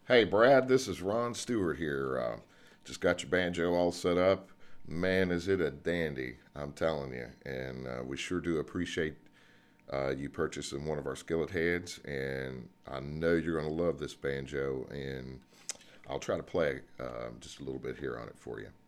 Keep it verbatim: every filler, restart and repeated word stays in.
Hey, Brad, this is Ron Stewart here. Uh, just got your banjo all set up. Man, is it a dandy, I'm telling you. And uh, we sure do appreciate uh, you purchasing one of our skillet heads. And I know you're going to love this banjo. And I'll try to play uh, just a little bit here on it for you.